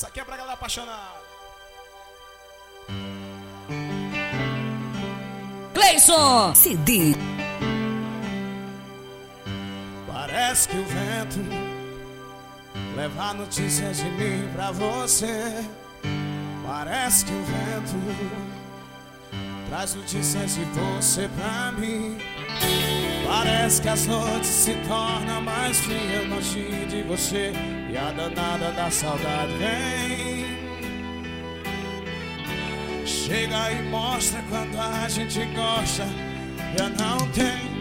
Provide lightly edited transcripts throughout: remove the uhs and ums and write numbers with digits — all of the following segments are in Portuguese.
Essa aqui é pra galera apaixonada. Cleison CD. Parece que o vento leva notícias de mim pra você. Parece que o vento traz notícias de você pra mim. Parece que as noites se tornam mais frias longe de você, e a danada da saudade vem. Chega e mostra quando a gente gosta. Eu não tenho,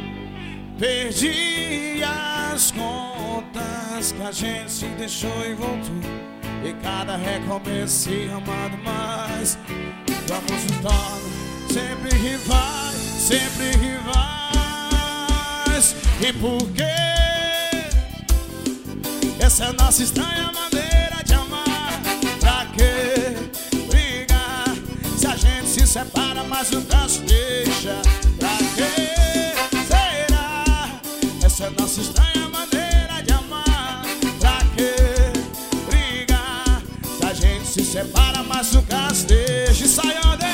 perdi as contas que a gente se deixou e voltou, e cada recomeço se amando mais. Vamos nos tornar sempre rivais, sempre rivais. E por quê? Essa é a nossa estranha maneira de amar. Pra quê brigar se a gente se separa, mas nunca se deixa? Pra quê será? Essa é a nossa estranha maneira de amar. Pra quê brigar se a gente se separa, mas nunca se deixa? E sai onde?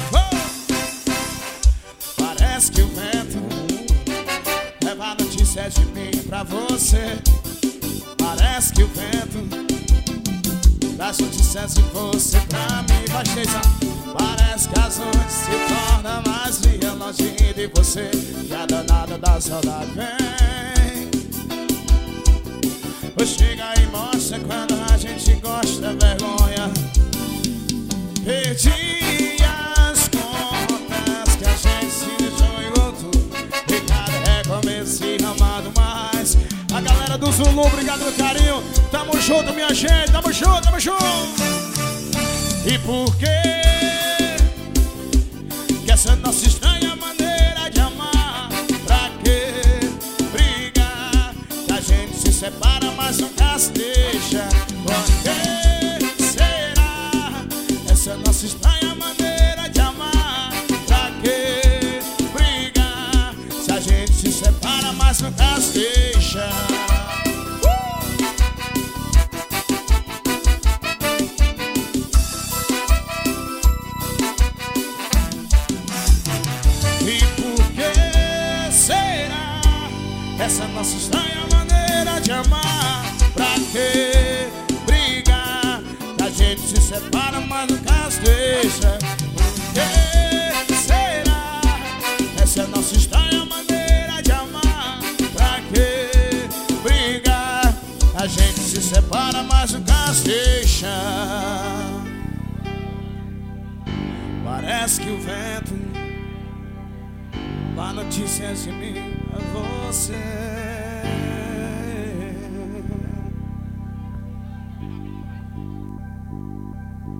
Parece que o vento leva notícias de mim pra você. Parece que o vento traz notícias de você pra mim. Parece que as noites se tornam mais frias longe de você, e a danada da saudade vem. Chega e mostra quando a gente gosta, vergonha. Perdi as contas que a gente se deixou e voltou, e cada recomeço se amado mais. A galera do Zulu, obrigado pelo carinho. Tamo junto, minha gente, tamo junto, tamo junto. E por quê? Que essa é a nossa estranha maneira de amar. Pra quê brigar que a gente se separa, mas nunca se deixa? Por que será? Essa é a nossa estranha maneira de amar. Pra quê brigar se a gente se separa, mas nunca se deixa? E por que será essa nossa estranha maneira de amar? Pra que brigar que a gente se separa, mas nunca se deixa? Por que será essa nossa estranha maneira de amar? Pra que brigar a gente se separa, mas nunca se deixa? Parece que o vento dá notícias de mim a você.